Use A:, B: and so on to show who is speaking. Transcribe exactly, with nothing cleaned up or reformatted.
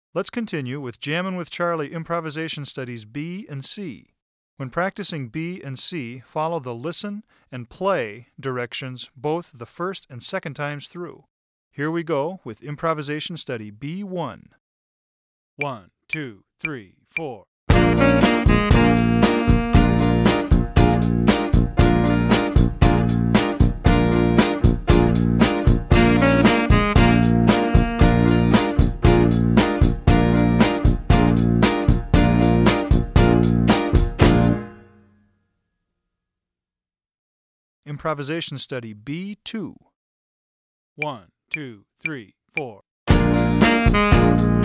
A: Let's continue with Jammin' with Charlie Improvisation Studies B and C. When practicing B and C, follow the listen and play directions both the first and second times through. Here we go with Improvisation Study B one. One, two, three, four. Improvisation Study B two. One, two, three, four.